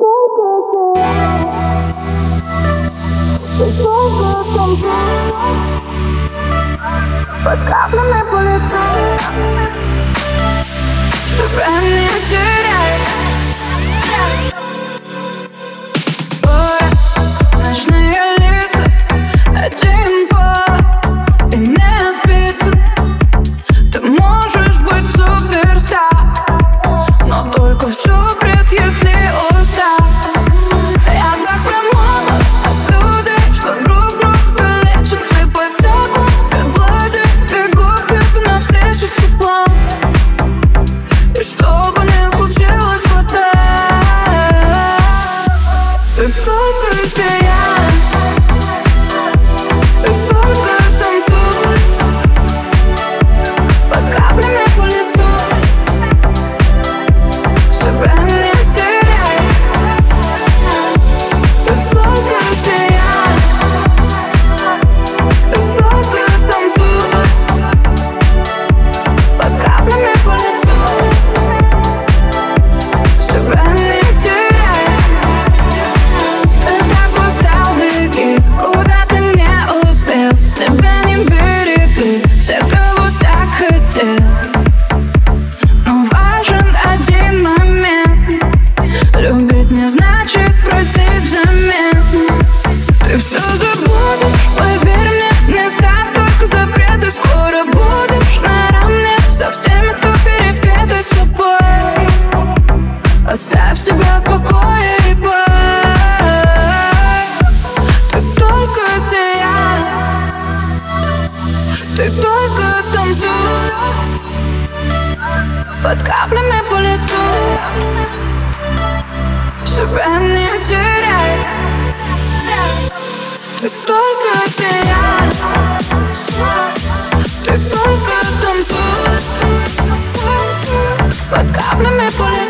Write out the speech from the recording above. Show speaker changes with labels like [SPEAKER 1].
[SPEAKER 1] Под каплями по лицу тебя не теряй. Ночные лица, один пол и не спится. Ты можешь быть суперстар, но только все бред, если устал. Я так промокла от людей, что друг друга лечат. Ты по стеклу, как злодей, бегу к тебе навстречу с теплом. И что бы ни случилось потом, ты только сияй, ты только танцуй под каплями по лицу. Себя не теряй, ты только сияй, ты только танцуй под каплями по лицу. Себя не теряй. Ты так устал, беги, куда ты не успел. Тебя не берегли все, кого так хотел. Но важен один момент: любить не значит просить взамен. Ты все забудешь, поверь мне, не ставь только запреты. Скоро будешь наравне со всеми, кто перепетый с собой. Оставь себя в покое и пой. Ты только сияй, ты только танцуй под каплями по лицу. Себя не теряй, ты только сияй, ты только танцуй под каплями по лицу.